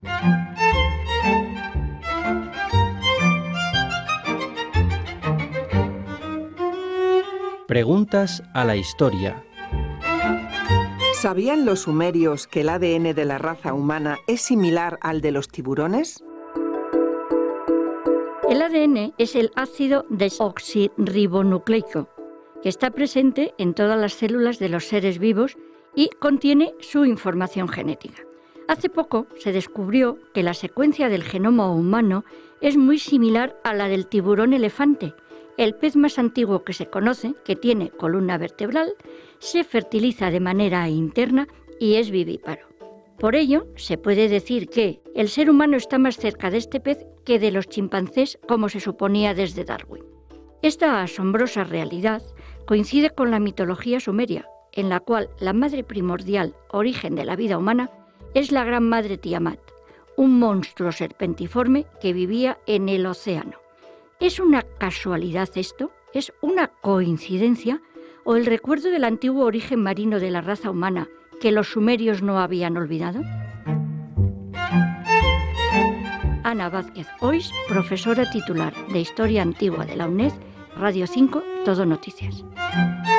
Preguntas a la historia. ¿Sabían los sumerios que el ADN de la raza humana es similar al de los tiburones? El ADN es el ácido desoxirribonucleico, que está presente en todas las células de los seres vivos y contiene su información genética. Hace poco se descubrió que la secuencia del genoma humano es muy similar a la del tiburón elefante, el pez más antiguo que se conoce, que tiene columna vertebral, se fertiliza de manera interna y es vivíparo. Por ello, se puede decir que el ser humano está más cerca de este pez que de los chimpancés, como se suponía desde Darwin. Esta asombrosa realidad coincide con la mitología sumeria, en la cual la madre primordial, origen de la vida humana, es la gran madre Tiamat, un monstruo serpentiforme que vivía en el océano. ¿Es una casualidad esto? ¿Es una coincidencia? ¿O el recuerdo del antiguo origen marino de la raza humana que los sumerios no habían olvidado? Ana Vázquez Ois, profesora titular de Historia Antigua de la UNED, Radio 5, Todo Noticias.